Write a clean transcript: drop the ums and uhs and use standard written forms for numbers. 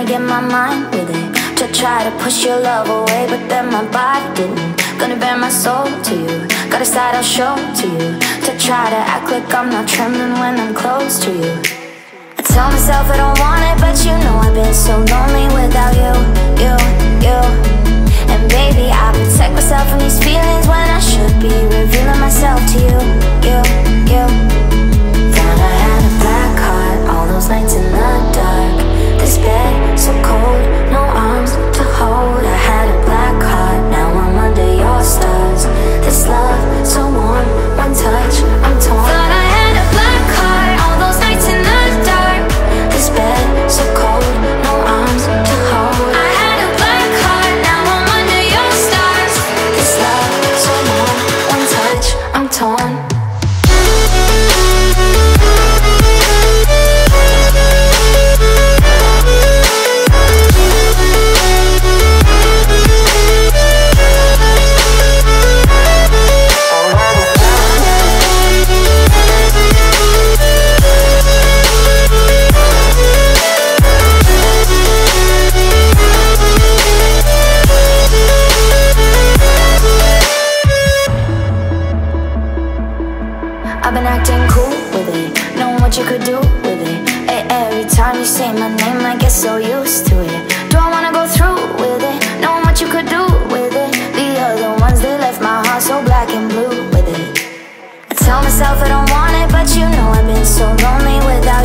to get my mind with it, to try to push your love away, but then my body didn't. Gonna bare my soul to you, gotta start, I'll show to you, to try to act like I'm not trembling when I'm close to you. I tell myself I don't want it, but you know I've been so lonely without you, you. And baby, I protect myself from these feelings when I should be revealing myself to you, you. Thought I had a black heart, all those nights in the dark. This bed so cold, no arms to hold. I had a black heart, now I'm under your stars. This love so warm, one touch, I'm torn. Thought I had a black heart, all those nights in the dark. This bed so cold, no arms to hold. I had a black heart, now I'm under your stars. This love so warm, one touch, I'm torn. I've been acting cool with it, knowing what you could do with it. Every time you say my name, I get so used to it. Do I wanna go through with it, knowing what you could do with it? The other ones, they left my heart so black and blue with it. I tell myself I don't want it, but you know I've been so lonely without